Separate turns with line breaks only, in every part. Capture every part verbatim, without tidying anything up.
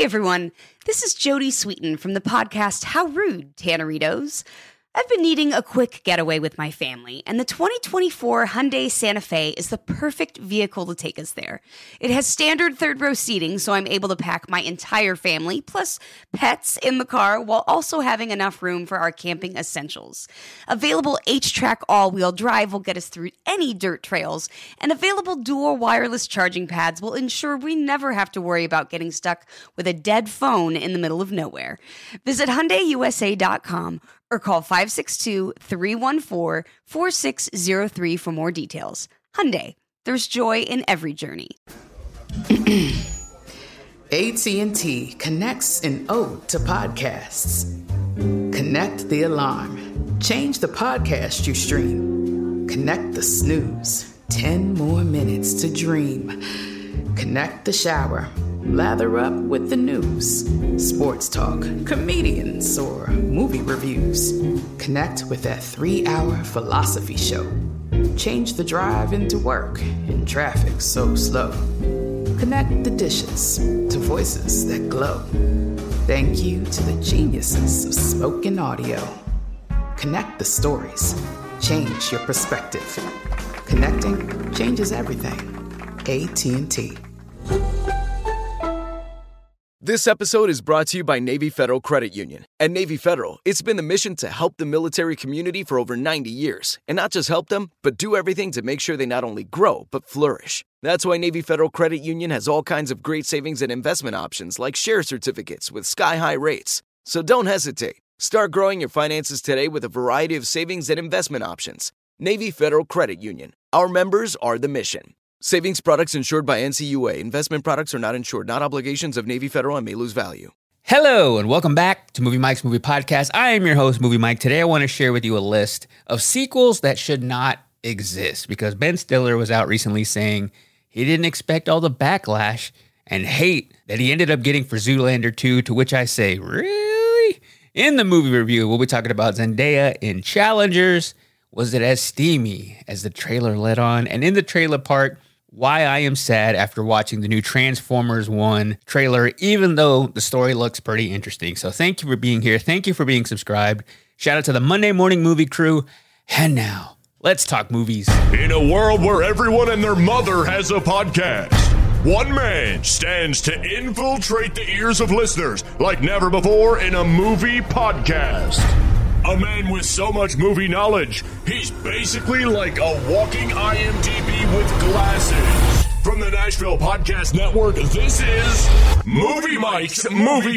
everyone, this is Jodie Sweetin from the podcast How Rude, Tanneritos. I've been needing a quick getaway with my family, and the twenty twenty-four Hyundai Santa Fe is the perfect vehicle to take us there. It has standard third-row seating, so I'm able to pack my entire family, plus pets, in the car, while also having enough room for our camping essentials. Available H-Track all-wheel drive will get us through any dirt trails, and available dual wireless charging pads will ensure we never have to worry about getting stuck with a dead phone in the middle of nowhere. Visit Hyundai U S A dot com or call five six two, three one four, four six zero three for more details. Hyundai, there's joy in every journey.
A T and T connects an ode to podcasts. Connect the alarm. Change the podcast you stream. Connect the snooze. Ten more minutes to dream. Connect the shower. Lather up with the news, sports talk, comedians, or movie reviews. Connect with that three-hour philosophy show. Change the drive into work in traffic so slow. Connect the dishes to voices that glow. Thank you to the geniuses of spoken audio. Connect the stories. Change your perspective. Connecting changes everything. A T and T.
This episode is brought to you by Navy Federal Credit Union. At Navy Federal, it's been the mission to help the military community for over ninety years. And not just help them, but do everything to make sure they not only grow, but flourish. That's why Navy Federal Credit Union has all kinds of great savings and investment options like share certificates with sky-high rates. So don't hesitate. Start growing your finances today with a variety of savings and investment options. Navy Federal Credit Union. Our members are the mission. Savings products insured by N C U A. Investment products are not insured, not obligations of Navy Federal and may lose value.
Hello, and welcome back to Movie Mike's Movie Podcast. I am your host, Movie Mike. Today, I want to share with you a list of sequels that should not exist because Ben Stiller was out recently saying he didn't expect all the backlash and hate that he ended up getting for Zoolander two, to which I say, really? In the movie review, we'll be talking about Zendaya in Challengers. Was it as steamy as the trailer let on? And in the trailer part, why I am sad after watching the new Transformers one trailer, even though the story looks pretty interesting. So thank you for being here. Thank you for being subscribed. Shout out to the Monday Morning Movie crew. And now, let's talk movies.
In a world where everyone and their mother has a podcast, one man stands to infiltrate the ears of listeners like never before in a movie podcast. A man with so much movie knowledge, he's basically like a walking I M D B with glasses. From the Nashville Podcast Network, this is Movie Mike's Movie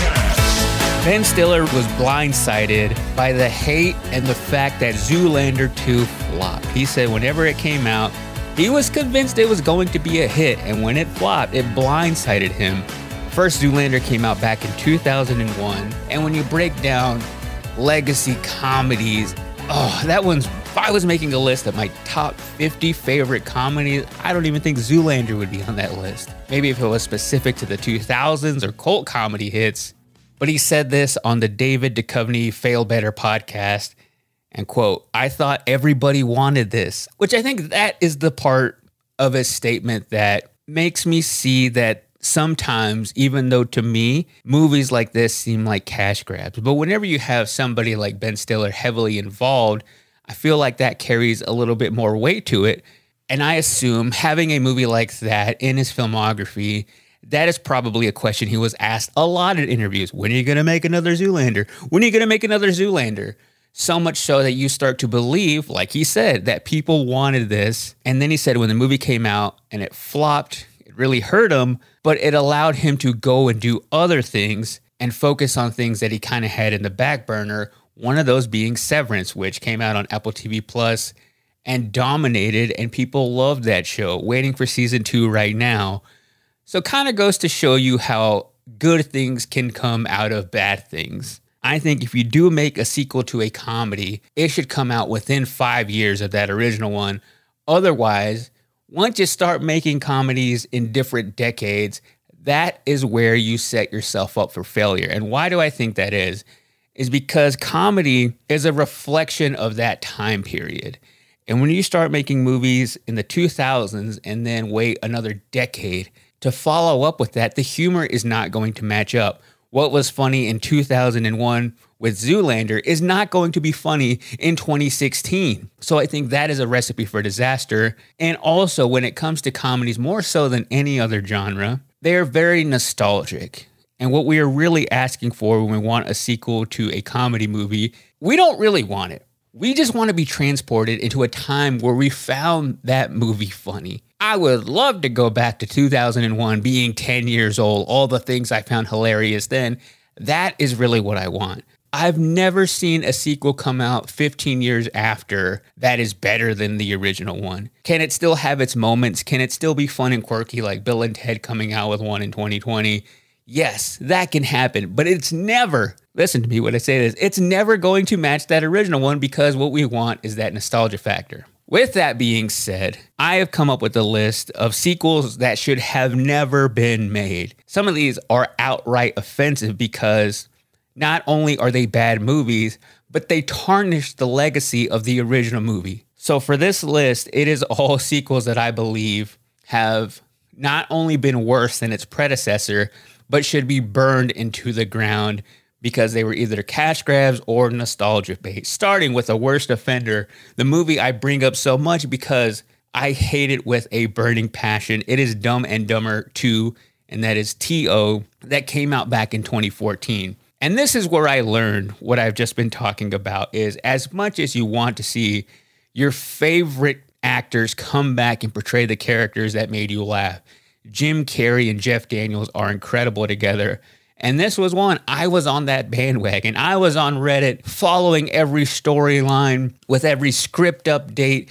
Podcast.
Ben Stiller was blindsided by the hate and the fact that Zoolander two flopped. He said whenever it came out, he was convinced it was going to be a hit, and when it flopped, it blindsided him. First Zoolander came out back in two thousand one, and when you break down legacy comedies, oh, that one's, if I was making a list of my top fifty favorite comedies, I don't even think Zoolander would be on that list. Maybe if it was specific to the two thousands or cult comedy hits. But he said this on the David Duchovny Fail Better podcast, and quote, I thought everybody wanted this, which I think that is the part of his statement that makes me see that sometimes, even though to me, movies like this seem like cash grabs, but whenever you have somebody like Ben Stiller heavily involved, I feel like that carries a little bit more weight to it. And I assume having a movie like that in his filmography, that is probably a question he was asked a lot in interviews. When are you going to make another Zoolander? When are you going to make another Zoolander? So much so that you start to believe, like he said, that people wanted this. And then he said when the movie came out and it flopped, it really hurt him, but it allowed him to go and do other things and focus on things that he kind of had in the back burner. One of those being Severance, which came out on Apple T V Plus and dominated, and people loved that show, waiting for season two right now. So kind of goes to show you how good things can come out of bad things. I think if you do make a sequel to a comedy, it should come out within five years of that original one. Otherwise, once you start making comedies in different decades, that is where you set yourself up for failure. And why do I think that is? Is because comedy is a reflection of that time period. And when you start making movies in the two thousands and then wait another decade to follow up with that, the humor is not going to match up. What was funny in two thousand one with Zoolander is not going to be funny in twenty sixteen. So I think that is a recipe for disaster. And also, when it comes to comedies, more so than any other genre, they are very nostalgic. And what we are really asking for when we want a sequel to a comedy movie, we don't really want it. We just want to be transported into a time where we found that movie funny. I would love to go back to two thousand one, being ten years old, all the things I found hilarious then. That is really what I want. I've never seen a sequel come out fifteen years after that is better than the original one. Can it still have its moments? Can it still be fun and quirky like Bill and Ted coming out with one in twenty twenty? Yes, that can happen, but it's never, listen to me when I say this, it's never going to match that original one because what we want is that nostalgia factor. With that being said, I have come up with a list of sequels that should have never been made. Some of these are outright offensive because not only are they bad movies, but they tarnish the legacy of the original movie. So for this list, it is all sequels that I believe have not only been worse than its predecessor, but should be burned into the ground because they were either cash grabs or nostalgia bait. Starting with the worst offender, the movie I bring up so much because I hate it with a burning passion. It is Dumb and Dumber two, and that is T O, that came out back in twenty fourteen. And this is where I learned what I've just been talking about is as much as you want to see your favorite actors come back and portray the characters that made you laugh, Jim Carrey and Jeff Daniels are incredible together. And this was one, I was on that bandwagon. I was on Reddit following every storyline with every script update.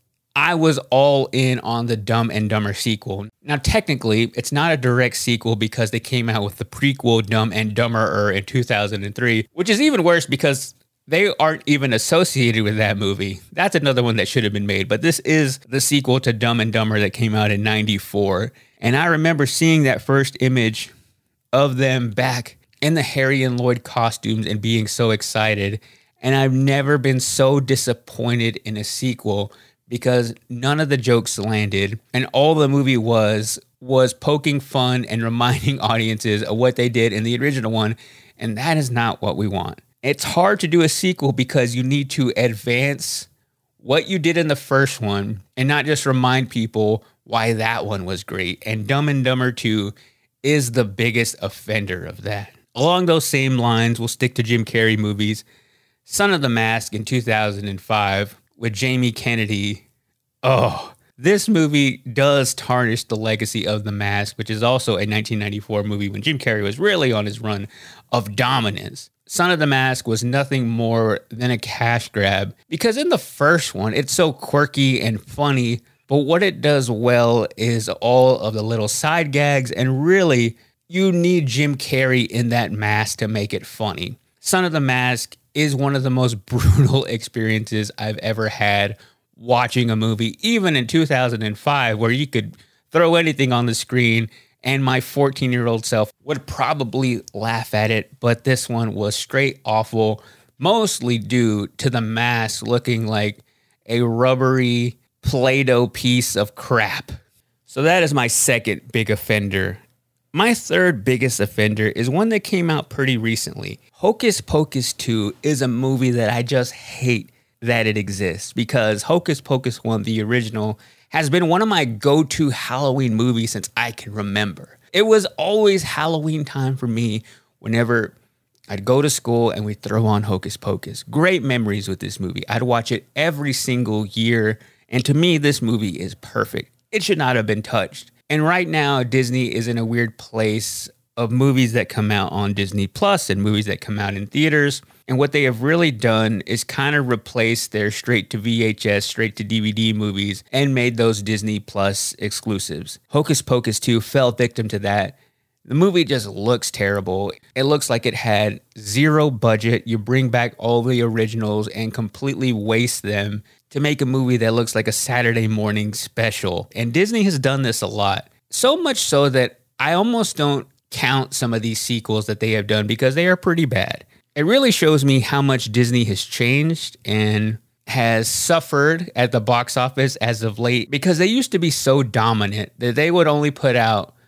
I was all in on the Dumb and Dumber sequel. Now, technically, it's not a direct sequel because they came out with the prequel Dumb and Dumberer in two thousand three, which is even worse because they aren't even associated with that movie. That's another one that should have been made. But this is the sequel to Dumb and Dumber that came out in ninety-four. And I remember seeing that first image of them back in the Harry and Lloyd costumes and being so excited. And I've never been so disappointed in a sequel because none of the jokes landed. And all the movie was, was poking fun and reminding audiences of what they did in the original one. And that is not what we want. It's hard to do a sequel because you need to advance what you did in the first one and not just remind people why that one was great. And Dumb and Dumber two is the biggest offender of that. Along those same lines, we'll stick to Jim Carrey movies. Son of the Mask in two thousand five with Jamie Kennedy. Oh, this movie does tarnish the legacy of The Mask, which is also a nineteen ninety-four movie when Jim Carrey was really on his run of dominance. Son of the Mask was nothing more than a cash grab because in the first one, it's so quirky and funny. But what it does well is all of the little side gags, and really, you need Jim Carrey in that mask to make it funny. Son of the Mask is one of the most brutal experiences I've ever had watching a movie, even in two thousand five, where you could throw anything on the screen and my fourteen-year-old self would probably laugh at it. But this one was straight awful, mostly due to the mask looking like a rubbery Play-Doh piece of crap. So that is my second big offender. My third biggest offender is one that came out pretty recently. Hocus Pocus two is a movie that I just hate that it exists because Hocus Pocus one, the original, has been one of my go-to Halloween movies since I can remember. It was always Halloween time for me whenever I'd go to school and we'd throw on Hocus Pocus. Great memories with this movie. I'd watch it every single year. And to me, this movie is perfect. It should not have been touched. And right now, Disney is in a weird place of movies that come out on Disney Plus and movies that come out in theaters. And what they have really done is kind of replace their straight to V H S, straight to D V D movies and made those Disney Plus exclusives. Hocus Pocus two fell victim to that. The movie just looks terrible. It looks like it had zero budget. You bring back all the originals and completely waste them to make a movie that looks like a Saturday morning special. And Disney has done this a lot. So much so that I almost don't count some of these sequels that they have done because they are pretty bad. It really shows me how much Disney has changed and has suffered at the box office as of late because they used to be so dominant that they would only put out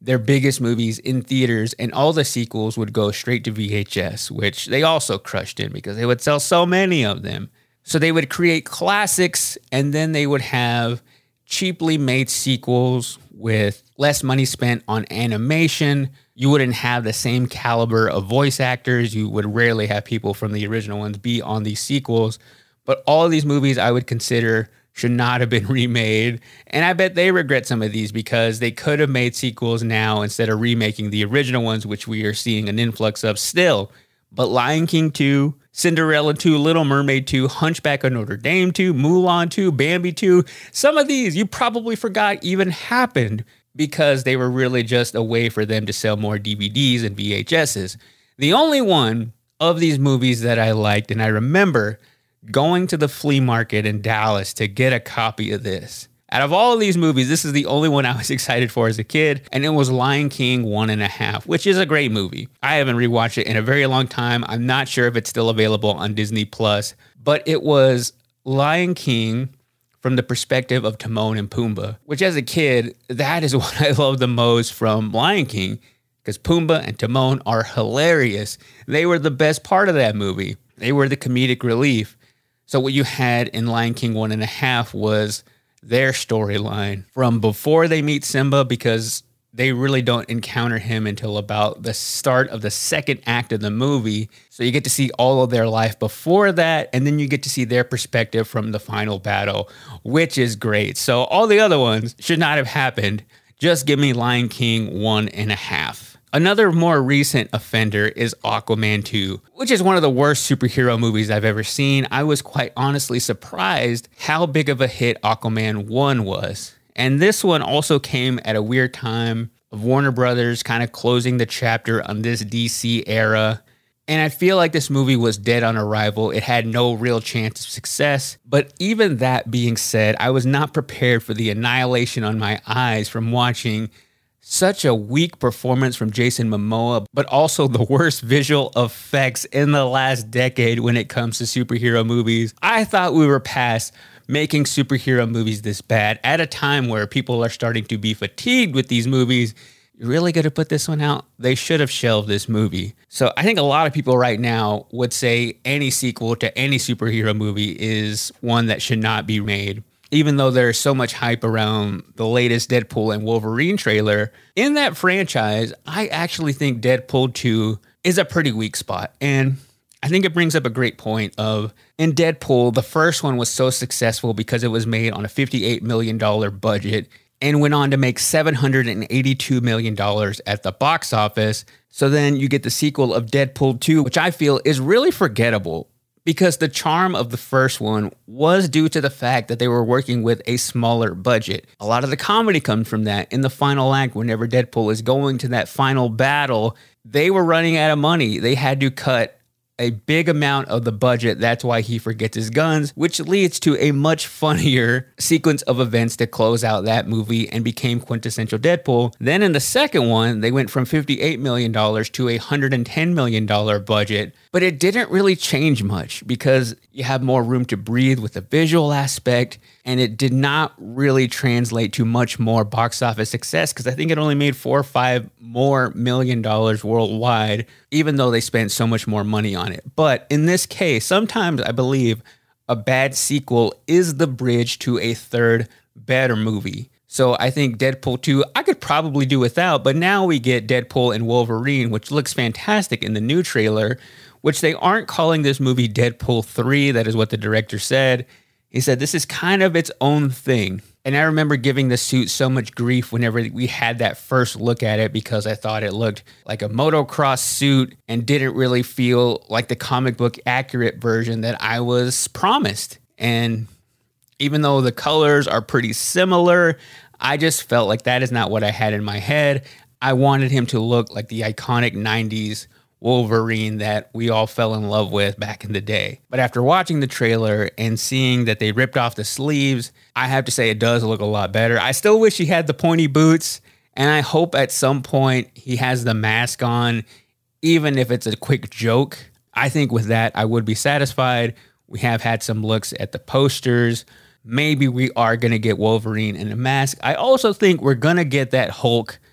their biggest movies in theaters, and all the sequels would go straight to V H S, which they also crushed in because they would sell so many of them. So they would create classics, and then they would have cheaply made sequels with less money spent on animation. You wouldn't have the same caliber of voice actors. You would rarely have people from the original ones be on these sequels. But all of these movies I would consider should not have been remade. And I bet they regret some of these because they could have made sequels now instead of remaking the original ones, which we are seeing an influx of still. But Lion King two, Cinderella two, Little Mermaid two, Hunchback of Notre Dame two, Mulan two, Bambi two, some of these you probably forgot even happened because they were really just a way for them to sell more D V Ds and V H Ses. The only one of these movies that I liked, and I remember going to the flea market in Dallas to get a copy of this. Out of all of these movies, this is the only one I was excited for as a kid, and it was Lion King One and a Half, which is a great movie. I haven't rewatched it in a very long time. I'm not sure if it's still available on Disney Plus, but it was Lion King from the perspective of Timon and Pumbaa, which as a kid, that is what I love the most from Lion King, because Pumbaa and Timon are hilarious. They were the best part of that movie. They were the comedic relief. So what you had in Lion King One and a Half was their storyline from before they meet Simba, because they really don't encounter him until about the start of the second act of the movie. So you get to see all of their life before that, and then you get to see their perspective from the final battle, which is great. So all the other ones should not have happened. Just give me Lion King One and a Half. Another more recent offender is Aquaman two, which is one of the worst superhero movies I've ever seen. I was quite honestly surprised how big of a hit Aquaman one was. And this one also came at a weird time of Warner Brothers kind of closing the chapter on this D C era. And I feel like this movie was dead on arrival. It had no real chance of success. But even that being said, I was not prepared for the annihilation on my eyes from watching such a weak performance from Jason Momoa, but also the worst visual effects in the last decade when it comes to superhero movies. I thought we were past making superhero movies this bad at a time where people are starting to be fatigued with these movies. You're really going to put this one out? They should have shelved this movie. So I think a lot of people right now would say any sequel to any superhero movie is one that should not be made. Even though there's so much hype around the latest Deadpool and Wolverine trailer, in that franchise, I actually think Deadpool two is a pretty weak spot. And I think it brings up a great point of, in Deadpool, the first one was so successful because it was made on a fifty-eight million dollars budget and went on to make seven hundred eighty-two million dollars at the box office. So then you get the sequel of Deadpool two, which I feel is really forgettable, because the charm of the first one was due to the fact that they were working with a smaller budget. A lot of the comedy comes from that. In the final act, whenever Deadpool is going to that final battle, they were running out of money. They had to cut a big amount of the budget. That's why he forgets his guns, which leads to a much funnier sequence of events to close out that movie and became quintessential Deadpool. Then in the second one, they went from fifty-eight million dollars to a one hundred ten million dollars budget, but it didn't really change much because you have more room to breathe with the visual aspect, and it did not really translate to much more box office success because I think it only made four or five more million dollars worldwide, even though they spent so much more money on it. But in this case, sometimes I believe a bad sequel is the bridge to a third better movie. So I think Deadpool two, I could probably do without, but now we get Deadpool and Wolverine, which looks fantastic in the new trailer, which they aren't calling this movie Deadpool three. That is what the director said. He said this is kind of its own thing. And I remember giving the suit so much grief whenever we had that first look at it because I thought it looked like a motocross suit and didn't really feel like the comic book accurate version that I was promised. And even though the colors are pretty similar, I just felt like that is not what I had in my head. I wanted him to look like the iconic nineties Wolverine that we all fell in love with back in the day. But after watching the trailer and seeing that they ripped off the sleeves, I have to say it does look a lot better. I still wish he had the pointy boots, and I hope at some point he has the mask on, even if it's a quick joke. I think with that, I would be satisfied. We have had some looks at the posters. Maybe we are going to get Wolverine in a mask. I also think we're going to get that Hulk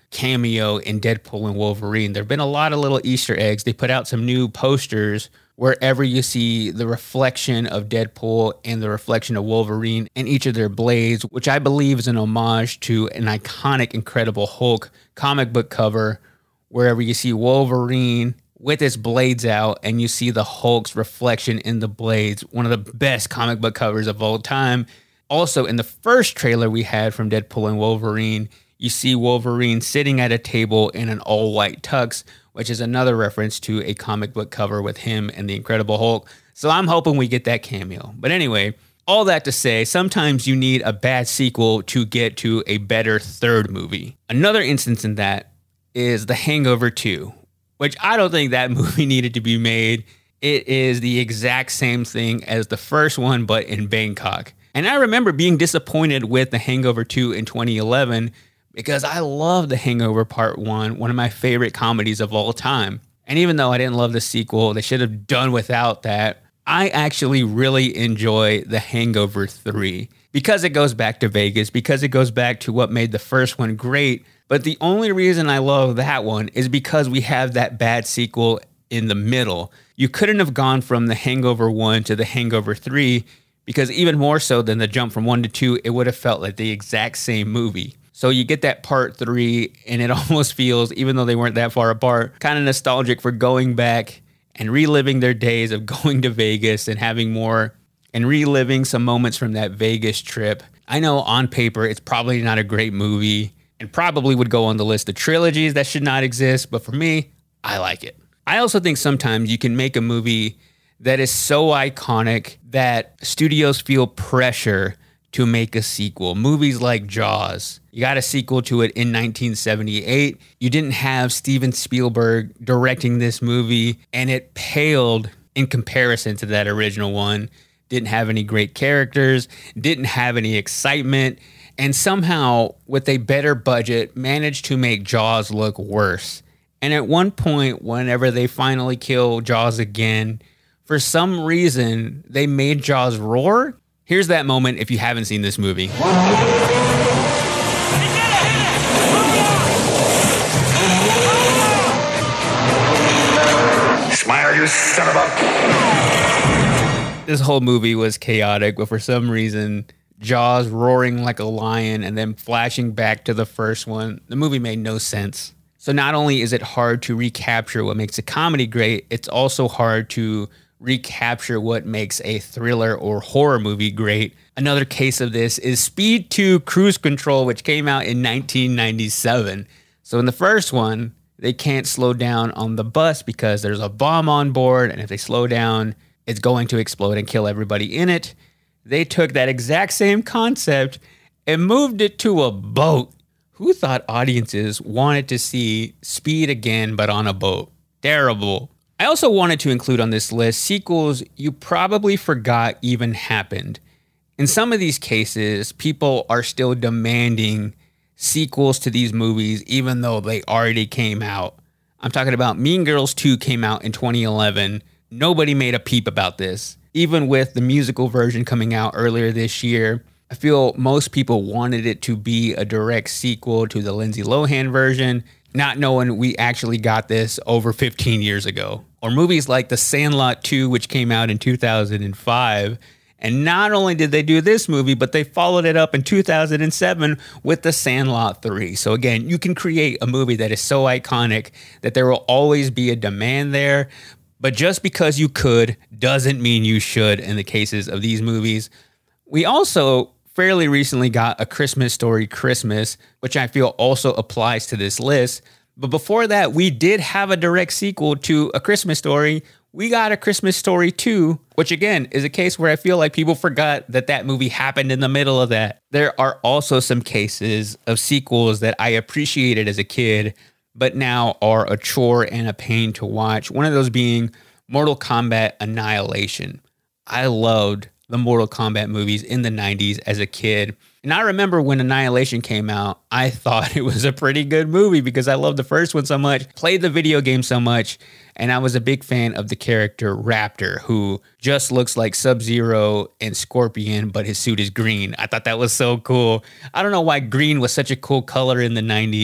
cameo in Deadpool and Wolverine. There have been a lot of little Easter eggs. They put out some new posters wherever you see the reflection of Deadpool and the reflection of Wolverine in each of their blades, which I believe is an homage to an iconic Incredible Hulk comic book cover, wherever you see Wolverine with his blades out and you see the Hulk's reflection in the blades. One of the best comic book covers of all time. Also, in the first trailer we had from Deadpool and Wolverine, you see Wolverine sitting at a table in an all-white tux, which is another reference to a comic book cover with him and the Incredible Hulk. So I'm hoping we get that cameo. But anyway, all that to say, sometimes you need a bad sequel to get to a better third movie. Another instance in that is The Hangover two, which I don't think that movie needed to be made. It is the exact same thing as the first one, but in Bangkok. And I remember being disappointed with The Hangover two in twenty eleven because I love The Hangover Part one, one of my favorite comedies of all time. And even though I didn't love the sequel, they should have done without that. I actually really enjoy The Hangover three because it goes back to Vegas, because it goes back to what made the first one great. But the only reason I love that one is because we have that bad sequel in the middle. You couldn't have gone from The Hangover one to The Hangover three because even more so than the jump from one to two, it would have felt like the exact same movie. So you get that part three, and it almost feels, even though they weren't that far apart, kind of nostalgic for going back and reliving their days of going to Vegas and having more, and reliving some moments from that Vegas trip. I know on paper, it's probably not a great movie and probably would go on the list of trilogies that should not exist. But for me, I like it. I also think sometimes you can make a movie that is so iconic that studios feel pressure to make a sequel. Movies like Jaws. You got a sequel to it in nineteen seventy-eight. You didn't have Steven Spielberg directing this movie, and it paled in comparison to that original one. Didn't have any great characters, didn't have any excitement, and somehow, with a better budget, managed to make Jaws look worse. And at one point, whenever they finally kill Jaws again, for some reason, they made Jaws roar. Here's that moment if you haven't seen this movie.
Smile, you son of a...
This whole movie was chaotic, but for some reason, Jaws roaring like a lion and then flashing back to the first one, the movie made no sense. So not only is it hard to recapture what makes a comedy great, it's also hard to recapture what makes a thriller or horror movie great. Another case of this is Speed two Cruise Control, which came out in nineteen ninety-seven. So in the first one, they can't slow down on the bus because there's a bomb on board, and if they slow down, it's going to explode and kill everybody in it. They took that exact same concept and moved it to a boat. Who thought audiences wanted to see Speed again, but on a boat? Terrible. I also wanted to include on this list sequels you probably forgot even happened. In some of these cases, people are still demanding sequels to these movies even though they already came out. I'm talking about Mean Girls two came out in twenty eleven. Nobody made a peep about this. Even with the musical version coming out earlier this year, I feel most people wanted it to be a direct sequel to the Lindsay Lohan version, not knowing we actually got this over fifteen years ago. Or movies like The Sandlot two, which came out in two thousand five. And not only did they do this movie, but they followed it up in two thousand seven with The Sandlot three. So again, you can create a movie that is so iconic that there will always be a demand there. But just because you could doesn't mean you should in the cases of these movies. We also fairly recently got A Christmas Story Christmas, which I feel also applies to this list. But before that, we did have a direct sequel to A Christmas Story. We got A Christmas Story two, which again is a case where I feel like people forgot that that movie happened in the middle of that. There are also some cases of sequels that I appreciated as a kid, but now are a chore and a pain to watch. One of those being Mortal Kombat Annihilation. I loved the Mortal Kombat movies in the nineties as a kid. And I remember when Annihilation came out, I thought it was a pretty good movie because I loved the first one so much, played the video game so much, and I was a big fan of the character Raptor, who just looks like Sub-Zero and Scorpion, but his suit is green. I thought that was so cool. I don't know why green was such a cool color in the nineties,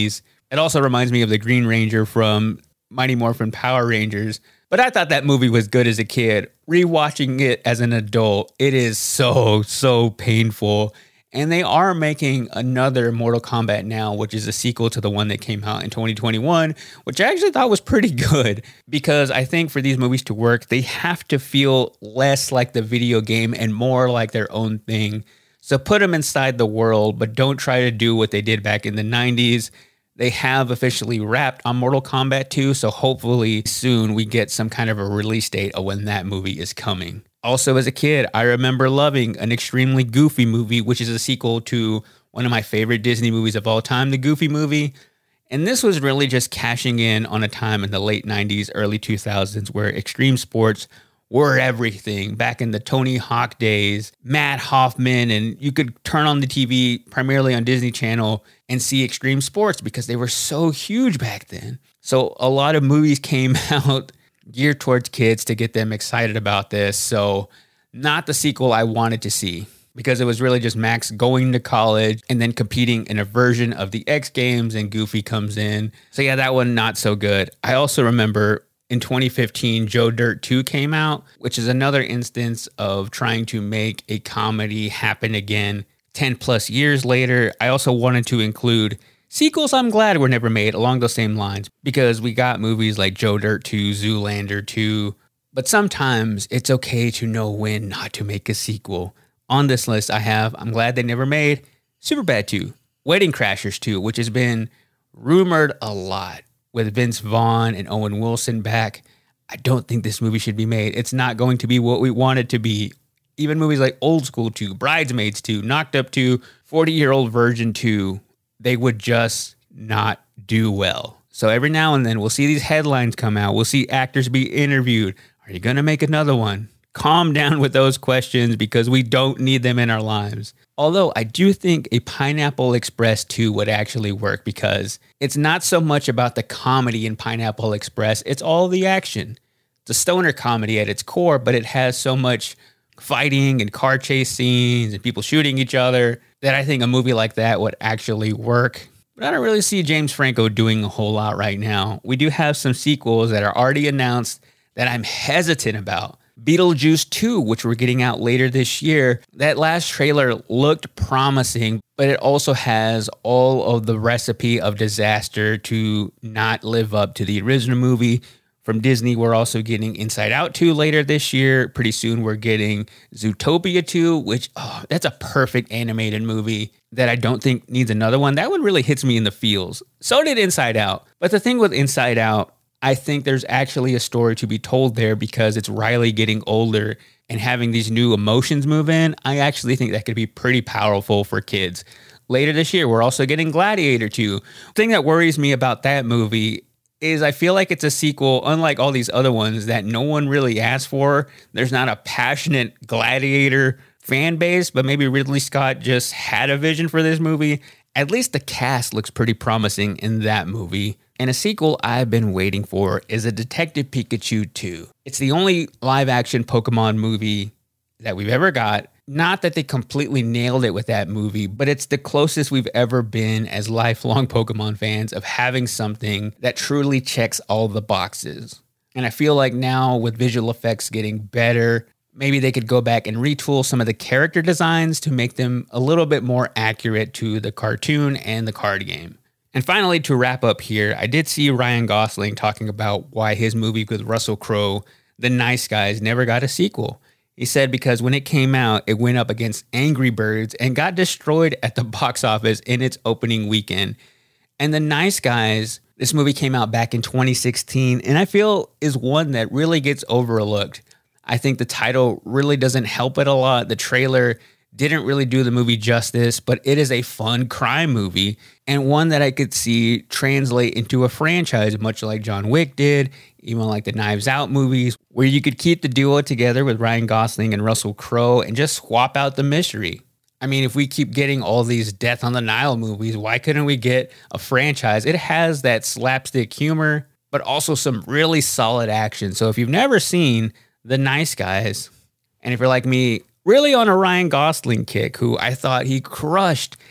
It also reminds me of the Green Ranger from Mighty Morphin Power Rangers. But I thought that movie was good as a kid. Rewatching it as an adult, it is so, so painful. And they are making another Mortal Kombat now, which is a sequel to the one that came out in twenty twenty-one, which I actually thought was pretty good because I think for these movies to work, they have to feel less like the video game and more like their own thing. So put them inside the world, but don't try to do what they did back in the nineties. They have officially wrapped on Mortal Kombat two, so hopefully soon we get some kind of a release date of when that movie is coming. Also, as a kid, I remember loving an extremely Goofy movie, which is a sequel to one of my favorite Disney movies of all time, the Goofy movie. And this was really just cashing in on a time in the late nineties, early two thousands, where extreme sports were everything. Back in the Tony Hawk days, Matt Hoffman, and you could turn on the T V primarily on Disney Channel and see extreme sports because they were so huge back then. So a lot of movies came out geared towards kids to get them excited about this. So not the sequel I wanted to see because it was really just Max going to college and then competing in a version of the X Games and Goofy comes in. So yeah, that one not so good. I also remember in twenty fifteen, Joe Dirt two came out, which is another instance of trying to make a comedy happen again ten plus years later. I also wanted to include sequels I'm glad were never made along those same lines because we got movies like Joe Dirt two, Zoolander two, but sometimes it's okay to know when not to make a sequel. On this list I have, I'm glad they never made Superbad two, Wedding Crashers two, which has been rumored a lot with Vince Vaughn and Owen Wilson back. I don't think this movie should be made. It's not going to be what we want it to be. Even movies like Old School two, Bridesmaids two, Knocked Up two, forty-Year-Old Virgin two, they would just not do well. So every now and then we'll see these headlines come out. We'll see actors be interviewed. Are you going to make another one? Calm down with those questions because we don't need them in our lives. Although I do think a Pineapple Express two would actually work because it's not so much about the comedy in Pineapple Express. It's all the action. It's a stoner comedy at its core, but it has so much fighting and car chase scenes and people shooting each other that I think a movie like that would actually work. But I don't really see James Franco doing a whole lot right now. We do have some sequels that are already announced that I'm hesitant about. Beetlejuice two, which we're getting out later this year. That last trailer looked promising, but it also has all of the recipe of disaster to not live up to the original movie. From Disney, we're also getting Inside Out two later this year. Pretty soon we're getting Zootopia two, which, oh, that's a perfect animated movie that I don't think needs another one. That one really hits me in the feels. So did Inside Out. But the thing with Inside Out, I think there's actually a story to be told there because it's Riley getting older and having these new emotions move in. I actually think that could be pretty powerful for kids. Later this year, we're also getting Gladiator two. The thing that worries me about that movie is I feel like it's a sequel, unlike all these other ones, that no one really asked for. There's not a passionate Gladiator fan base, but maybe Ridley Scott just had a vision for this movie. At least the cast looks pretty promising in that movie. And a sequel I've been waiting for is a Detective Pikachu two. It's the only live-action Pokemon movie that we've ever got. Not that they completely nailed it with that movie, but it's the closest we've ever been as lifelong Pokemon fans of having something that truly checks all the boxes. And I feel like now with visual effects getting better, maybe they could go back and retool some of the character designs to make them a little bit more accurate to the cartoon and the card game. And finally, to wrap up here, I did see Ryan Gosling talking about why his movie with Russell Crowe, The Nice Guys, never got a sequel. He said because when it came out, it went up against Angry Birds and got destroyed at the box office in its opening weekend. And The Nice Guys, this movie came out back in twenty sixteen, and I feel is one that really gets overlooked. I think the title really doesn't help it a lot. The trailer didn't really do the movie justice, but it is a fun crime movie and one that I could see translate into a franchise, much like John Wick did, even like the Knives Out movies, where you could keep the duo together with Ryan Gosling and Russell Crowe and just swap out the mystery. I mean, if we keep getting all these Death on the Nile movies, why couldn't we get a franchise? It has that slapstick humor, but also some really solid action. So if you've never seen The Nice Guys, and if you're like me, really on a Ryan Gosling kick, who I thought he crushed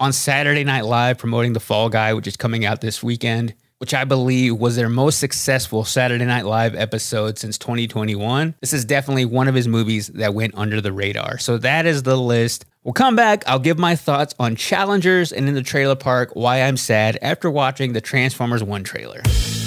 on Saturday Night Live promoting The Fall Guy, which is coming out this weekend, which I believe was their most successful Saturday Night Live episode since twenty twenty-one. This is definitely one of his movies that went under the radar. So that is the list. We'll come back. I'll give my thoughts on Challengers and In the Trailer Park, why I'm sad after watching the Transformers one trailer.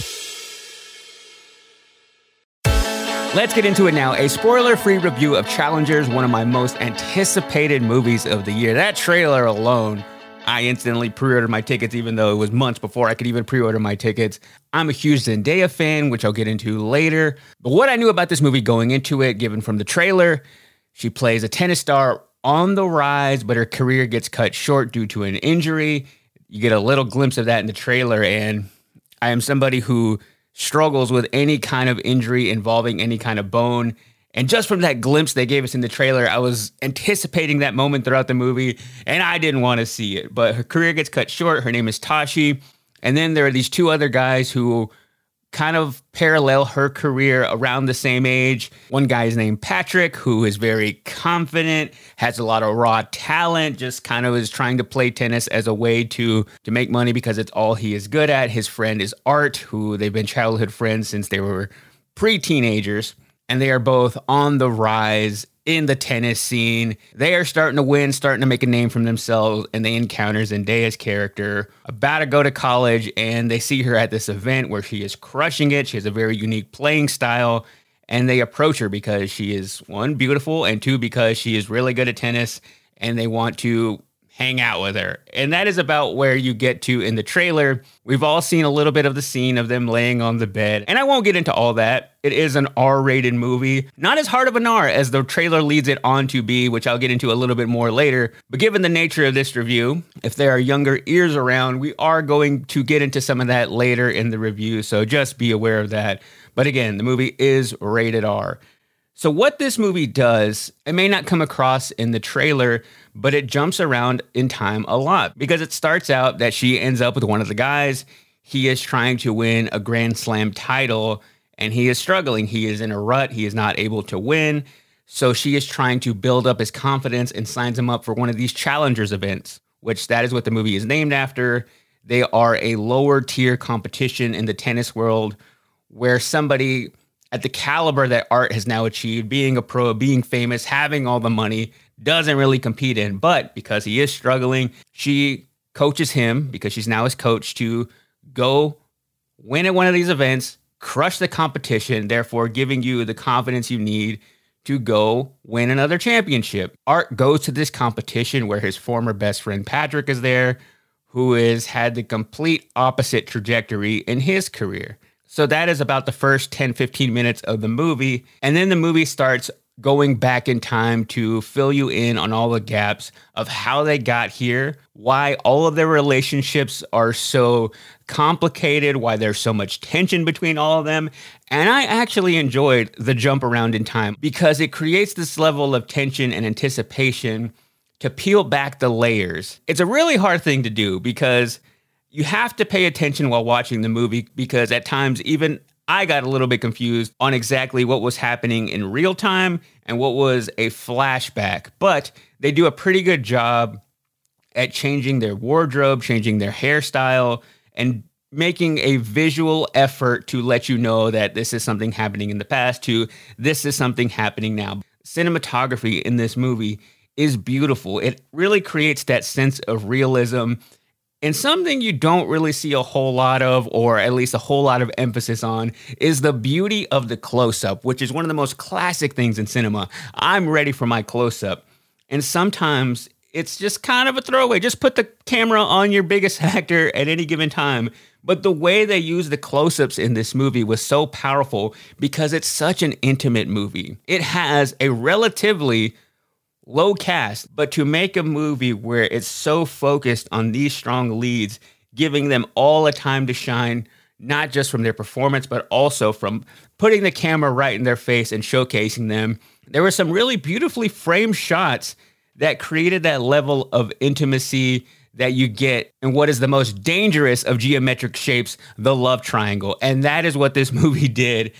Let's get into it now. A spoiler-free review of Challengers, one of my most anticipated movies of the year. That trailer alone, I instantly pre-ordered my tickets, even though it was months before I could even pre-order my tickets. I'm a huge Zendaya fan, which I'll get into later. But what I knew about this movie going into it, given from the trailer, she plays a tennis star on the rise, but her career gets cut short due to an injury. You get a little glimpse of that in the trailer, and I am somebody who struggles with any kind of injury involving any kind of bone. And just from that glimpse they gave us in the trailer, I was anticipating that moment throughout the movie, and I didn't want to see it. But her career gets cut short. Her name is Tashi. And then there are these two other guys who kind of parallel her career around the same age. One guy is named Patrick, who is very confident, has a lot of raw talent, just kind of is trying to play tennis as a way to, to make money because it's all he is good at. His friend is Art, who they've been childhood friends since they were pre-teenagers. And they are both on the rise in the tennis scene. They are starting to win, starting to make a name for themselves, and they encounter Zendaya's character about to go to college, and they see her at this event where she is crushing it. She has a very unique playing style, and they approach her because she is, one, beautiful, and two, because she is really good at tennis, and they want to hang out with her. And that is about where you get to in the trailer. We've all seen a little bit of the scene of them laying on the bed, and I won't get into all that. It is an R-rated movie. Not as hard of an R as the trailer leads it on to be, which I'll get into a little bit more later. But given the nature of this review, if there are younger ears around, we are going to get into some of that later in the review, so just be aware of that. But again, the movie is rated R. So what this movie does, it may not come across in the trailer, but it jumps around in time a lot because it starts out that she ends up with one of the guys. He is trying to win a Grand Slam title and he is struggling. He is in a rut. He is not able to win. So she is trying to build up his confidence and signs him up for one of these Challengers events, which that is what the movie is named after. They are a lower tier competition in the tennis world where somebody at the caliber that Art has now achieved, being a pro, being famous, having all the money, doesn't really compete in. But because he is struggling, she coaches him, because she's now his coach, to go win at one of these events, crush the competition, therefore giving you the confidence you need to go win another championship. Art goes to this competition where his former best friend Patrick is there, who has had the complete opposite trajectory in his career. So that is about the first ten, fifteen minutes of the movie. And then the movie starts going back in time to fill you in on all the gaps of how they got here, why all of their relationships are so complicated, why there's so much tension between all of them. And I actually enjoyed the jump around in time because it creates this level of tension and anticipation to peel back the layers. It's a really hard thing to do because you have to pay attention while watching the movie because at times even I got a little bit confused on exactly what was happening in real time and what was a flashback. But they do a pretty good job at changing their wardrobe, changing their hairstyle, and making a visual effort to let you know that this is something happening in the past to this is something happening now. Cinematography in this movie is beautiful. It really creates that sense of realism. And something you don't really see a whole lot of, or at least a whole lot of emphasis on, is the beauty of the close-up, which is one of the most classic things in cinema. I'm ready for my close-up. And sometimes it's just kind of a throwaway. Just put the camera on your biggest actor at any given time. But the way they use the close-ups in this movie was so powerful because it's such an intimate movie. It has a relatively low cast, but to make a movie where it's so focused on these strong leads, giving them all a time to shine, not just from their performance, but also from putting the camera right in their face and showcasing them. There were some really beautifully framed shots that created that level of intimacy that you get in what is the most dangerous of geometric shapes, the love triangle. And that is what this movie did.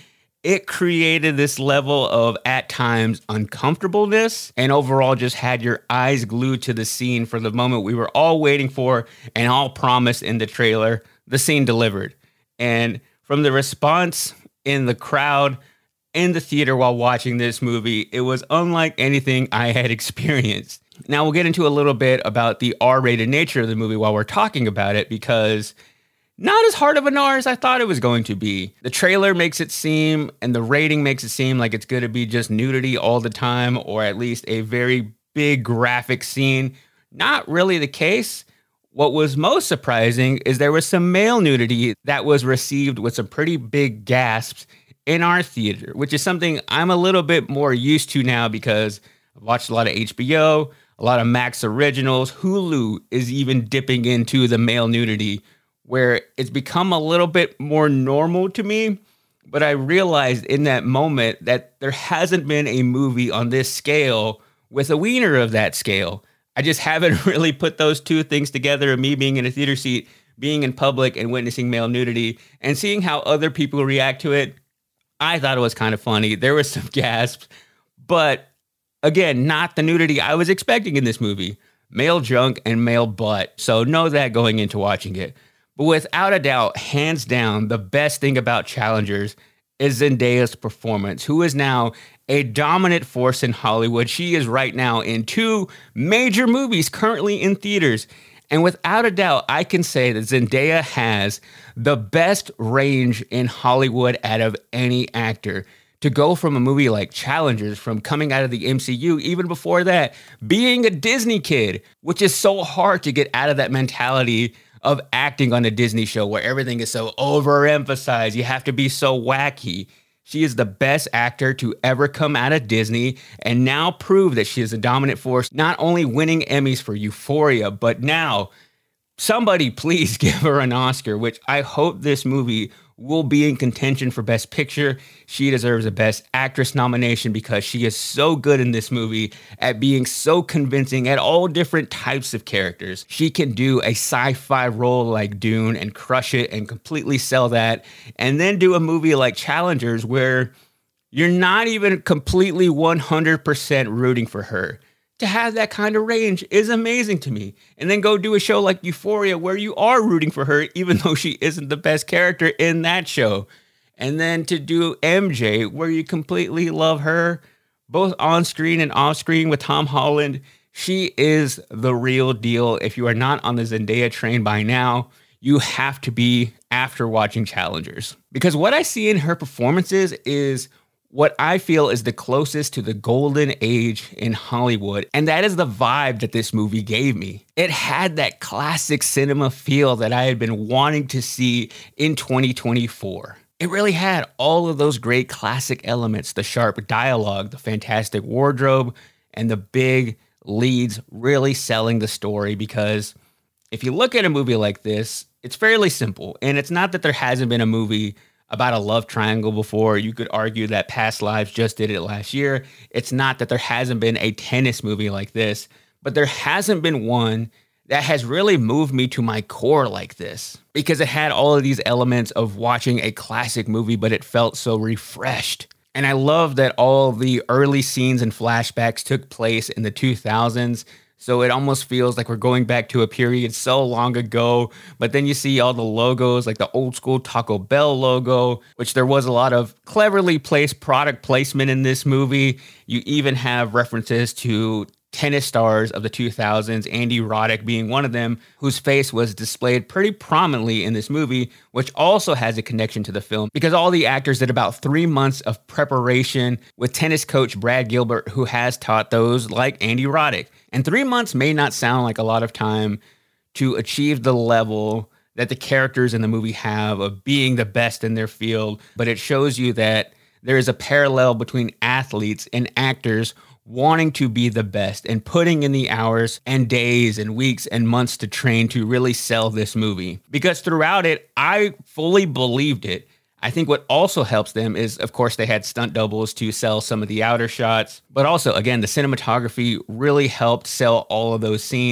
it created this level of, at times, uncomfortableness, and overall just had your eyes glued to the scene for the moment we were all waiting for and all promised in the trailer. The scene delivered. And from the response in the crowd, in the theater while watching this movie, it was unlike anything I had experienced. Now, we'll get into a little bit about the R-rated nature of the movie while we're talking about it, because not as hard of an R as I thought it was going to be. The trailer makes it seem, and the rating makes it seem like it's going to be just nudity all the time, or at least a very big graphic scene. Not really the case. What was most surprising is there was some male nudity that was received with some pretty big gasps in our theater, which is something I'm a little bit more used to now because I've watched a lot of H B O, a lot of Max Originals. Hulu is even dipping into the male nudity, where it's become a little bit more normal to me. But I realized in that moment that there hasn't been a movie on this scale with a wiener of that scale. I just haven't really put those two things together, of me being in a theater seat, being in public and witnessing male nudity and seeing how other people react to it. I thought it was kind of funny. There was some gasps, but again, not the nudity I was expecting in this movie. Male junk and male butt. So know that going into watching it. But without a doubt, hands down, the best thing about Challengers is Zendaya's performance, who is now a dominant force in Hollywood. She is right now in two major movies currently in theaters. And without a doubt, I can say that Zendaya has the best range in Hollywood out of any actor. To go from a movie like Challengers, from coming out of the M C U, even before that, being a Disney kid, which is so hard to get out of that mentality of acting on a Disney show where everything is so overemphasized. You have to be so wacky. She is the best actor to ever come out of Disney and now prove that she is a dominant force, not only winning Emmys for Euphoria, but now somebody please give her an Oscar, which I hope this movie will be in contention for Best Picture. She deserves a Best Actress nomination because she is so good in this movie at being so convincing at all different types of characters. She can do a sci-fi role like Dune and crush it and completely sell that, and then do a movie like Challengers where you're not even completely one hundred percent rooting for her. To have that kind of range is amazing to me. And then go do a show like Euphoria where you are rooting for her, even though she isn't the best character in that show. And then to do M J where you completely love her, both on screen and off screen with Tom Holland. She is the real deal. If you are not on the Zendaya train by now, you have to be after watching Challengers. Because what I see in her performances is what I feel is the closest to the golden age in Hollywood. And that is the vibe that this movie gave me. It had that classic cinema feel that I had been wanting to see in twenty twenty-four. It really had all of those great classic elements, the sharp dialogue, the fantastic wardrobe, and the big leads really selling the story. Because if you look at a movie like this, it's fairly simple. And it's not that there hasn't been a movie about a love triangle before. You could argue that Past Lives just did it last year. It's not that there hasn't been a tennis movie like this, but there hasn't been one that has really moved me to my core like this, because it had all of these elements of watching a classic movie, but it felt so refreshed. And I love that all the early scenes and flashbacks took place in the two thousands. So it almost feels like we're going back to a period so long ago. But then you see all the logos, like the old school Taco Bell logo, which there was a lot of cleverly placed product placement in this movie. You even have references to tennis stars of the two thousands, Andy Roddick being one of them, whose face was displayed pretty prominently in this movie, which also has a connection to the film because all the actors did about three months of preparation with tennis coach Brad Gilbert, who has taught those like Andy Roddick. And three months may not sound like a lot of time to achieve the level that the characters in the movie have of being the best in their field, but it shows you that there is a parallel between athletes and actors wanting to be the best and putting in the hours and days and weeks and months to train to really sell this movie. Because throughout it, I fully believed it. I think what also helps them is, of course, they had stunt doubles to sell some of the outer shots, but also, again, the cinematography really helped sell all of those scenes.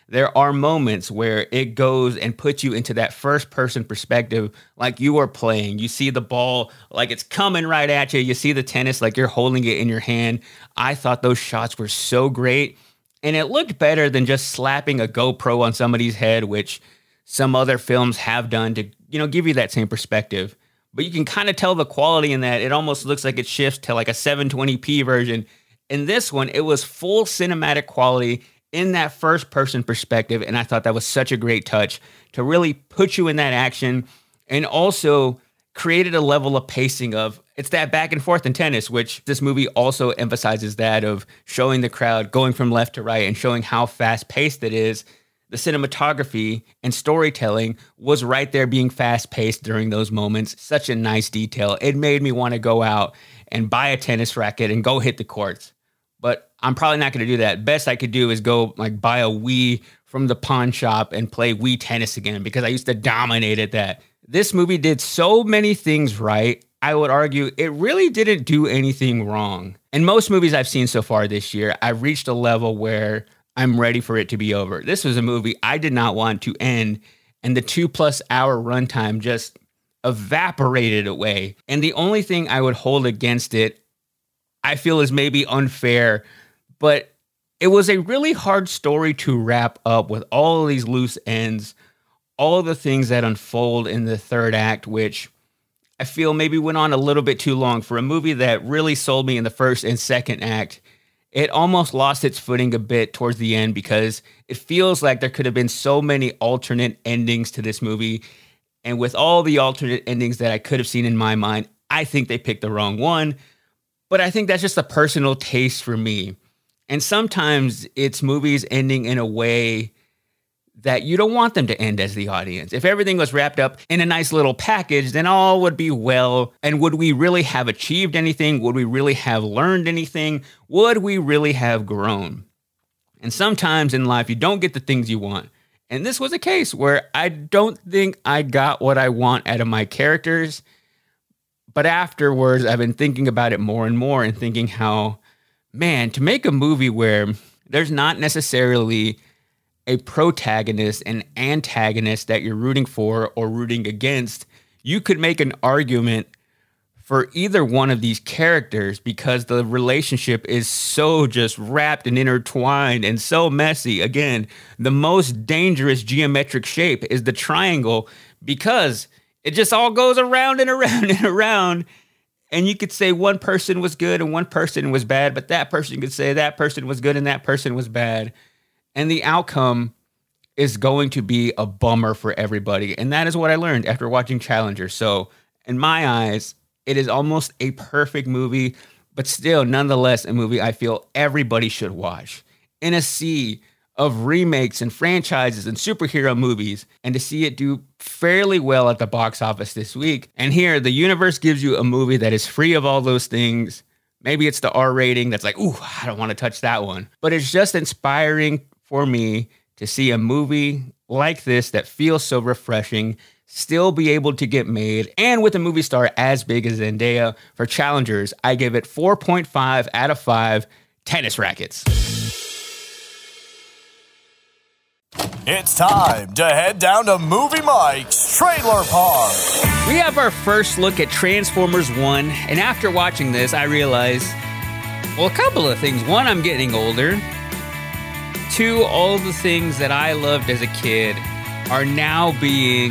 there are moments where it goes and puts you into that first person perspective like you are playing. You see the ball like it's coming right at you. You see the tennis like you're holding it in your hand. I thought those shots were so great. And it looked better than just slapping a GoPro on somebody's head, which some other films have done to, you know, give you that same perspective. But you can kind of tell the quality in that. It almost looks like it shifts to like a seven twenty p version. In this one, it was full cinematic quality in that first person perspective. And I thought that was such a great touch to really put you in that action, and also created a level of pacing of, it's that back and forth in tennis, which this movie also emphasizes, that of showing the crowd going from left to right and showing how fast paced it is. The cinematography and storytelling was right there being fast paced during those moments. Such a nice detail. It made me want to go out and buy a tennis racket and go hit the courts. But I'm probably not going to do that. Best I could do is go like buy a Wii from the pawn shop and play Wii tennis again, because I used to dominate at that. This movie did so many things right. I would argue it really didn't do anything wrong. In most movies I've seen so far this year, I've reached a level where I'm ready for it to be over. This was a movie I did not want to end, and the two plus hour runtime just evaporated away. And the only thing I would hold against it, I feel, is maybe unfair, but it was a really hard story to wrap up with all of these loose ends, all of the things that unfold in the third act, which I feel maybe went on a little bit too long for a movie that really sold me in the first and second act. It almost lost its footing a bit towards the end, because it feels like there could have been so many alternate endings to this movie. And with all the alternate endings that I could have seen in my mind, I think they picked the wrong one. But I think that's just a personal taste for me. And sometimes it's movies ending in a way that you don't want them to end as the audience. If everything was wrapped up in a nice little package, then all would be well. And would we really have achieved anything? Would we really have learned anything? Would we really have grown? And sometimes in life, you don't get the things you want. And this was a case where I don't think I got what I want out of my characters. But afterwards, I've been thinking about it more and more and thinking how, man, to make a movie where there's not necessarily a protagonist and antagonist that you're rooting for or rooting against, you could make an argument for either one of these characters, because the relationship is so just wrapped and intertwined and so messy. Again, the most dangerous geometric shape is the triangle, because it just all goes around and around and around. And you could say one person was good and one person was bad, but that person could say that person was good and that person was bad. And the outcome is going to be a bummer for everybody. And that is what I learned after watching Challenger. So in my eyes, it is almost a perfect movie, but still, nonetheless, a movie I feel everybody should watch. In a sea of remakes and franchises and superhero movies, and to see it do fairly well at the box office this week. And here, the universe gives you a movie that is free of all those things. Maybe it's the R rating that's like, ooh, I don't want to touch that one. But it's just inspiring for me to see a movie like this that feels so refreshing still be able to get made, and with a movie star as big as Zendaya. For Challengers, I give it four point five out of five tennis rackets.
It's time to head down to Movie Mike's Trailer Park.
We have our first look at Transformers one, and after watching this, I realized, well, a couple of things. One, I'm getting older. Two, all the things that I loved as a kid are now being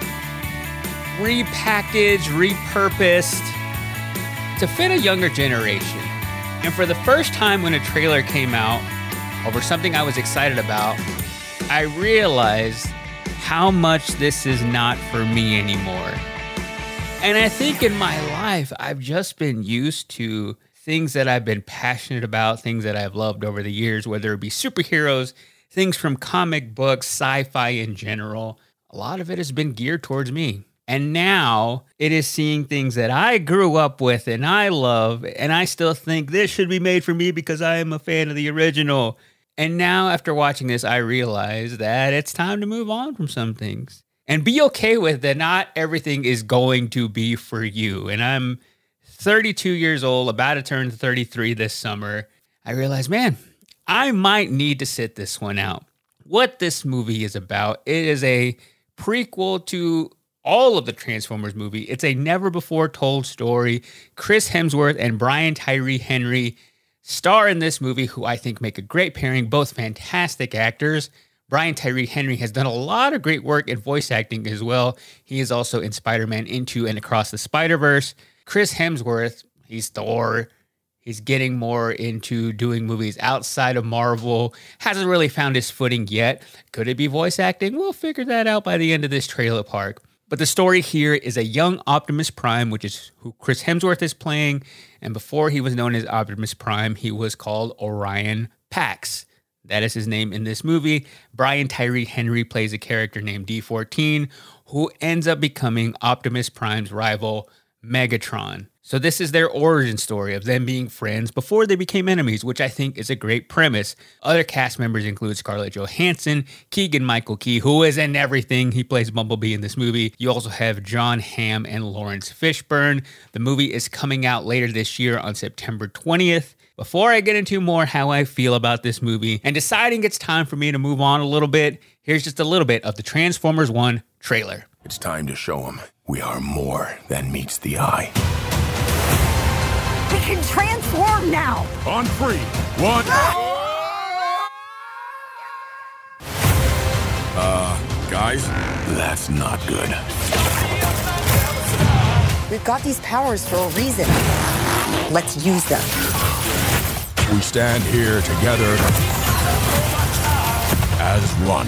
repackaged, repurposed to fit a younger generation. And for the first time when a trailer came out over something I was excited about, I realized how much this is not for me anymore. And I think in my life, I've just been used to things that I've been passionate about, things that I've loved over the years, whether it be superheroes, things from comic books, sci-fi in general. A lot of it has been geared towards me. And now it is seeing things that I grew up with and I love, and I still think this should be made for me because I am a fan of the original. And now after watching this, I realize that it's time to move on from some things and be okay with that not everything is going to be for you. And I'm thirty-two years old, about to turn thirty-three this summer. I realized, man, I might need to sit this one out. what this movie is about. It is a prequel to all of the Transformers movie. It's a never-before-told story. Chris Hemsworth and Brian Tyree Henry star in this movie, who I think make a great pairing, both fantastic actors. Brian Tyree Henry has done a lot of great work in voice acting as well. He is also in Spider-Man Into and Across the Spider-Verse. Chris Hemsworth, he's Thor. He's getting more into doing movies outside of Marvel. Hasn't really found his footing yet. Could it be voice acting? We'll figure that out by the end of this trailer park. But the story here is a young Optimus Prime, which is who Chris Hemsworth is playing. And before he was known as Optimus Prime, he was called Orion Pax. That is his name in this movie. Brian Tyree Henry plays a character named D fourteen, who ends up becoming Optimus Prime's rival, Megatron. So this is their origin story of them being friends before they became enemies, which I think is a great premise. Other cast members include Scarlett Johansson, Keegan-Michael Key, who is in everything. He plays Bumblebee in this movie. You also have John Hamm and Lawrence Fishburne. The movie is coming out later this year on September twentieth. Before I get into more how I feel about this movie and deciding it's time for me to move on a little bit, here's just a little bit of the Transformers one trailer.
It's time to show them we are more than meets the eye.
We can transform now!
On three. One. Uh, guys, that's not good.
We've got these powers for a reason. Let's use them.
We stand here together as one.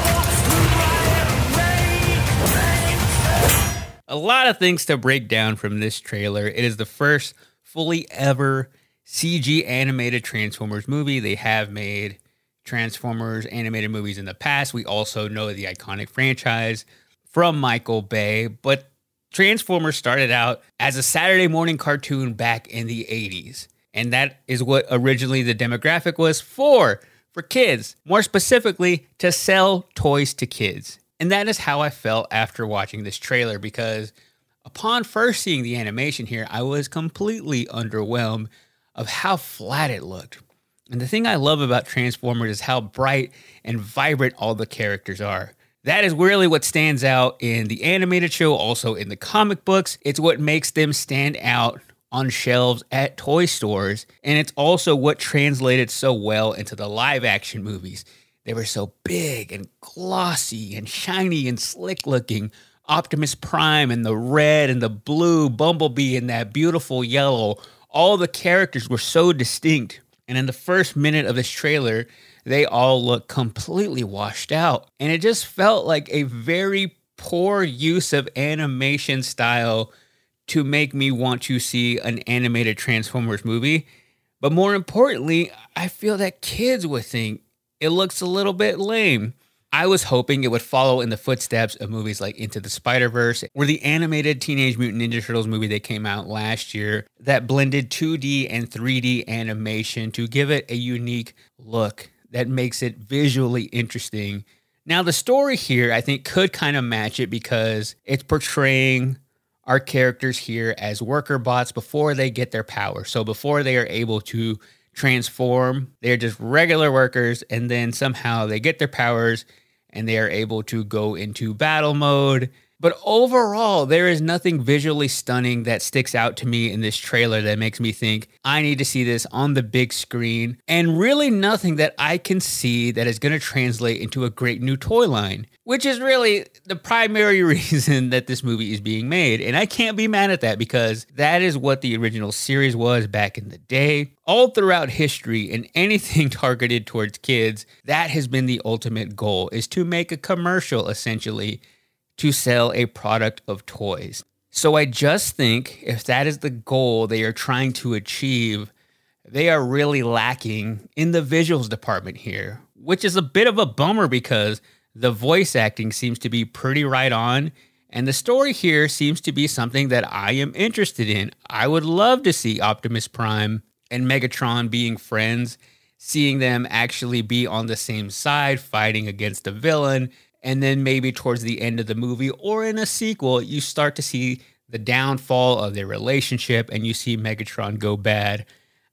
A lot of things to break down from this trailer. It is the first fully ever C G animated Transformers movie. They have made Transformers animated movies in the past. We also know the iconic franchise from Michael Bay, but Transformers started out as a Saturday morning cartoon back in the eighties. And that is what originally the demographic was for, for kids. More specifically, to sell toys to kids. And that is how I felt after watching this trailer, because upon first seeing the animation here, I was completely underwhelmed of how flat it looked. And the thing I love about Transformers is how bright and vibrant all the characters are. That is really what stands out in the animated show, also in the comic books. It's what makes them stand out on shelves at toy stores. And it's also what translated so well into the live action movies. They were so big and glossy and shiny and slick looking. Optimus Prime and the red and the blue, Bumblebee and that beautiful yellow. All the characters were so distinct. And in the first minute of this trailer, they all look completely washed out. And it just felt like a very poor use of animation style to make me want to see an animated Transformers movie. But more importantly, I feel that kids would think it looks a little bit lame. I was hoping it would follow in the footsteps of movies like Into the Spider-Verse or the animated Teenage Mutant Ninja Turtles movie that came out last year that blended two D and three D animation to give it a unique look that makes it visually interesting. Now, the story here, I think, could kind of match it because it's portraying our characters here as worker bots before they get their power. So before they are able to transform, they're just regular workers, and then somehow they get their powers and they are able to go into battle mode. But overall, there is nothing visually stunning that sticks out to me in this trailer that makes me think I need to see this on the big screen, and really nothing that I can see that is going to translate into a great new toy line, which is really the primary reason that this movie is being made. And I can't be mad at that because that is what the original series was back in the day. All throughout history and anything targeted towards kids, that has been the ultimate goal, is to make a commercial essentially to sell a product of toys. So I just think if that is the goal they are trying to achieve, they are really lacking in the visuals department here, which is a bit of a bummer because the voice acting seems to be pretty right on, and the story here seems to be something that I am interested in. I would love to see Optimus Prime and Megatron being friends, seeing them actually be on the same side, fighting against a villain. And then maybe towards the end of the movie or in a sequel, you start to see the downfall of their relationship and you see Megatron go bad.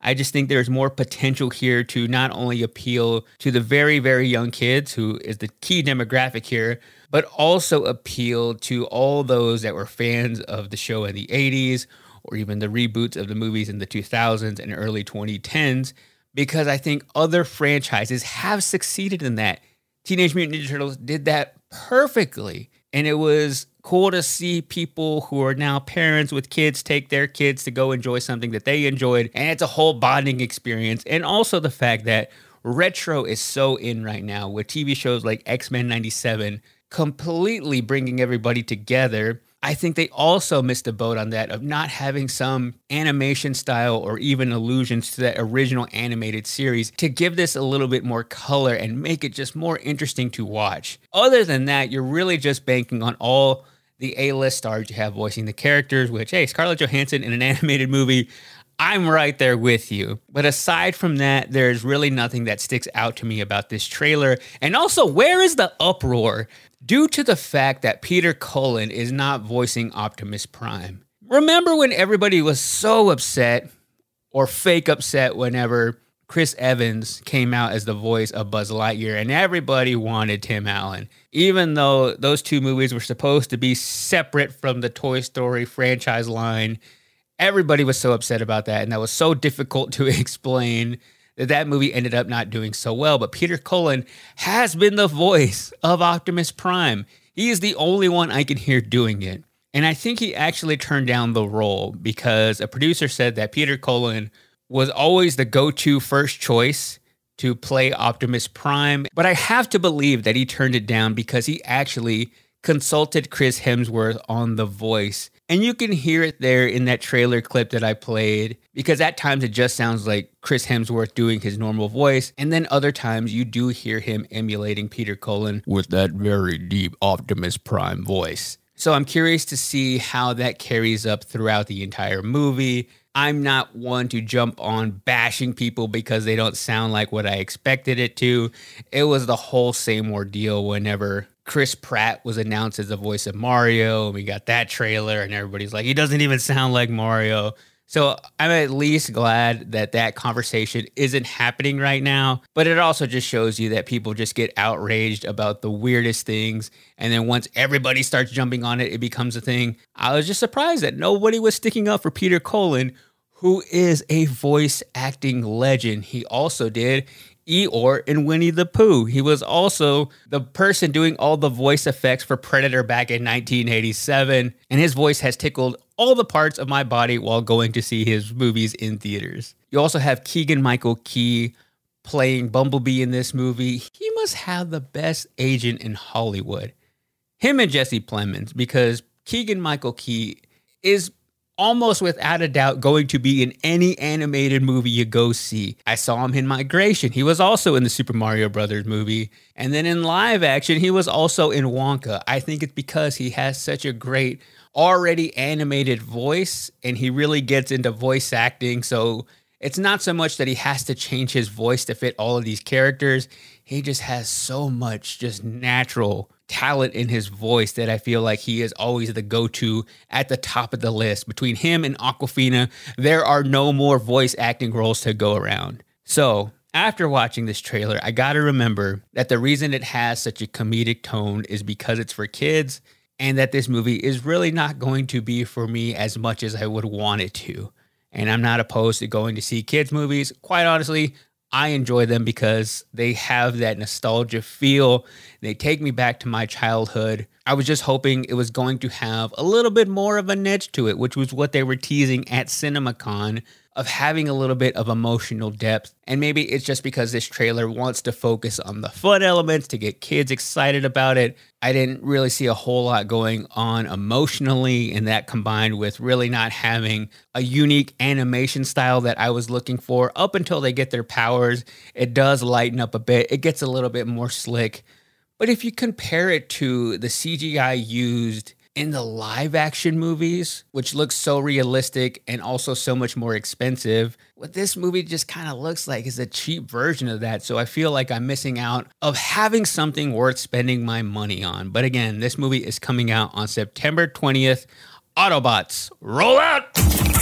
I just think there's more potential here to not only appeal to the very, very young kids, who is the key demographic here, but also appeal to all those that were fans of the show in the eighties or even the reboots of the movies in the two thousands and early twenty tens, because I think other franchises have succeeded in that. Teenage Mutant Ninja Turtles did that perfectly, and it was cool to see people who are now parents with kids take their kids to go enjoy something that they enjoyed, and it's a whole bonding experience. And also the fact that retro is so in right now with T V shows like X-Men ninety-seven completely bringing everybody together. I think they also missed a boat on that of not having some animation style or even allusions to that original animated series to give this a little bit more color and make it just more interesting to watch. Other than that, you're really just banking on all the A-list stars you have voicing the characters, which, hey, Scarlett Johansson in an animated movie, I'm right there with you. But aside from that, there's really nothing that sticks out to me about this trailer. And also, where is the uproar? Due to the fact that Peter Cullen is not voicing Optimus Prime. Remember when everybody was so upset or fake upset whenever Chris Evans came out as the voice of Buzz Lightyear and everybody wanted Tim Allen? Even though those two movies were supposed to be separate from the Toy Story franchise line, everybody was so upset about that, and that was so difficult to explain that that movie ended up not doing so well. But Peter Cullen has been the voice of Optimus Prime. He is the only one I can hear doing it. And I think he actually turned down the role because a producer said that Peter Cullen was always the go-to first choice to play Optimus Prime. But I have to believe that he turned it down because he actually consulted Chris Hemsworth on the voice. And you can hear it there in that trailer clip that I played, because at times it just sounds like Chris Hemsworth doing his normal voice. And then other times you do hear him emulating Peter Cullen with that very deep Optimus Prime voice. So I'm curious to see how that carries up throughout the entire movie. I'm not one to jump on bashing people because they don't sound like what I expected it to. It was the whole same ordeal whenever Chris Pratt was announced as the voice of Mario, and we got that trailer, and everybody's like, he doesn't even sound like Mario. So I'm at least glad that that conversation isn't happening right now, but it also just shows you that people just get outraged about the weirdest things, and then once everybody starts jumping on it, it becomes a thing. I was just surprised that nobody was sticking up for Peter Cullen, who is a voice acting legend. He also did Eeyore in Winnie the Pooh. He was also the person doing all the voice effects for Predator back in nineteen eighty-seven, and his voice has tickled all the parts of my body while going to see his movies in theaters. You also have Keegan-Michael Key playing Bumblebee in this movie. He must have the best agent in Hollywood. Him and Jesse Plemons, because Keegan-Michael Key is almost without a doubt going to be in any animated movie you go see. I saw him in Migration. He was also in the Super Mario Brothers movie. And then in live action, he was also in Wonka. I think it's because he has such a great already animated voice, and he really gets into voice acting. So it's not so much that he has to change his voice to fit all of these characters. He just has so much just natural talent in his voice that I feel like he is always the go-to at the top of the list. Between him and Awkwafina, there are no more voice acting roles to go around. So after watching this trailer, I gotta remember that the reason it has such a comedic tone is because it's for kids, and that this movie is really not going to be for me as much as I would want it to. And I'm not opposed to going to see kids movies. Quite honestly, I enjoy them because they have that nostalgia feel. They take me back to my childhood. I was just hoping it was going to have a little bit more of a niche to it, which was what they were teasing at CinemaCon, of having a little bit of emotional depth. And maybe it's just because this trailer wants to focus on the fun elements to get kids excited about it. I didn't really see a whole lot going on emotionally, and that combined with really not having a unique animation style that I was looking for. Up until they get their powers, it does lighten up a bit. It gets a little bit more slick. But if you compare it to the C G I used in the live action movies, which looks so realistic and also so much more expensive, what this movie just kind of looks like is a cheap version of that. So I feel like I'm missing out of having something worth spending my money on. But again, this movie is coming out on September twentieth. Autobots, roll out!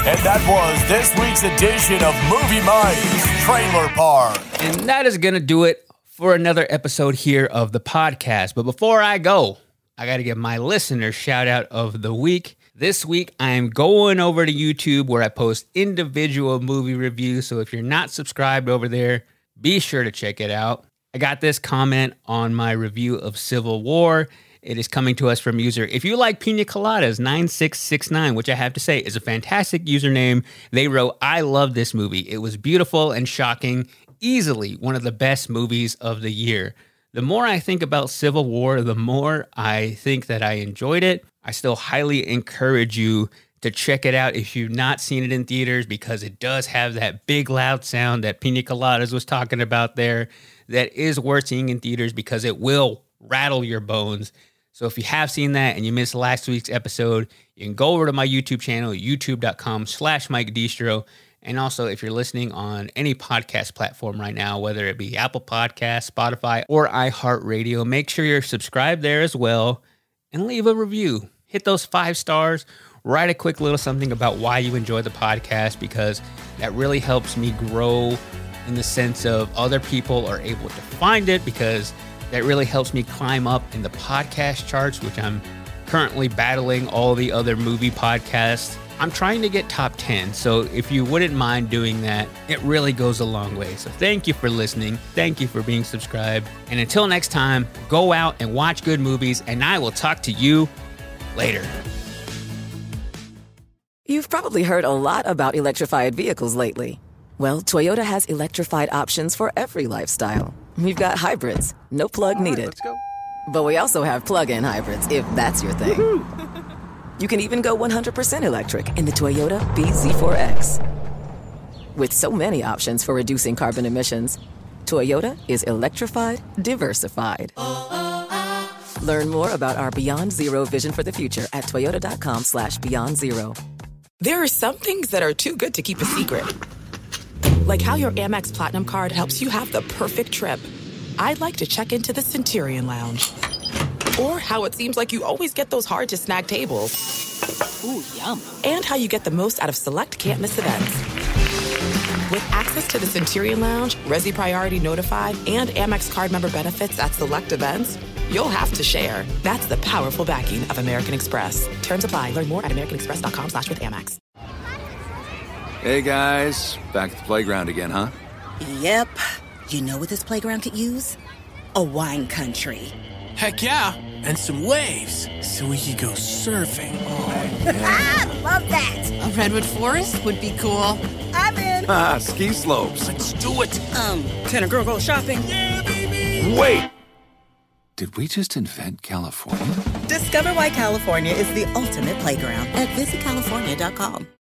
And that was this week's edition of Movie Minds Trailer Park.
And that is going to do it for another episode here of the podcast. But before I go, I got to give my listener shout out of the week. This week, I'm going over to YouTube where I post individual movie reviews. So if you're not subscribed over there, be sure to check it out. I got this comment on my review of Civil War. It is coming to us from user, if you like Pina Coladas nine six six nine, which I have to say is a fantastic username. They wrote, I love this movie. It was beautiful and shocking. Easily one of the best movies of the year. The more I think about Civil War, the more I think that I enjoyed it. I still highly encourage you to check it out if you've not seen it in theaters, because it does have that big loud sound that Pina Coladas was talking about there that is worth seeing in theaters because it will rattle your bones. So if you have seen that and you missed last week's episode, you can go over to my YouTube channel, youtube.com slash Mike Distro. And also, if you're listening on any podcast platform right now, whether it be Apple Podcasts, Spotify, or iHeartRadio, make sure you're subscribed there as well and leave a review. Hit those five stars. Write a quick little something about why you enjoy the podcast, because that really helps me grow in the sense of other people are able to find it, because that really helps me climb up in the podcast charts, which I'm currently battling all the other movie podcasts. I'm trying to get top ten, so if you wouldn't mind doing that, it really goes a long way. So thank you for listening. Thank you for being subscribed. And until next time, go out and watch good movies, and I will talk to you later.
You've probably heard a lot about electrified vehicles lately. Well, Toyota has electrified options for every lifestyle. We've got hybrids, no plug needed. Right, let's go. But we also have plug-in hybrids, if that's your thing. Woo-hoo. You can even go one hundred percent electric in the Toyota B Z four X. With so many options for reducing carbon emissions, Toyota is electrified, diversified. Learn more about our Beyond Zero vision for the future at toyota.com slash beyond zero.
There are some things that are too good to keep a secret. Like how your Amex Platinum card helps you have the perfect trip. I'd like to check into the Centurion Lounge. Or how it seems like you always get those hard-to-snag tables. Ooh, yum. And how you get the most out of select can't-miss events. With access to the Centurion Lounge, Resi Priority Notified, and Amex card member benefits at select events, you'll have to share. That's the powerful backing of American Express. Terms apply. Learn more at americanexpress.com slash with Amex.
Hey, guys. Back at the playground again, huh?
Yep. You know what this playground could use? A wine country.
Heck yeah, and some waves, so we could go surfing.
Oh, yeah. Ah, love that.
A redwood forest would be cool.
I'm in.
Ah, ski slopes.
Let's do it.
Um, can a girl go shopping?
Yeah, baby.
Wait. Did we just invent California?
Discover why California is the ultimate playground at visit california dot com.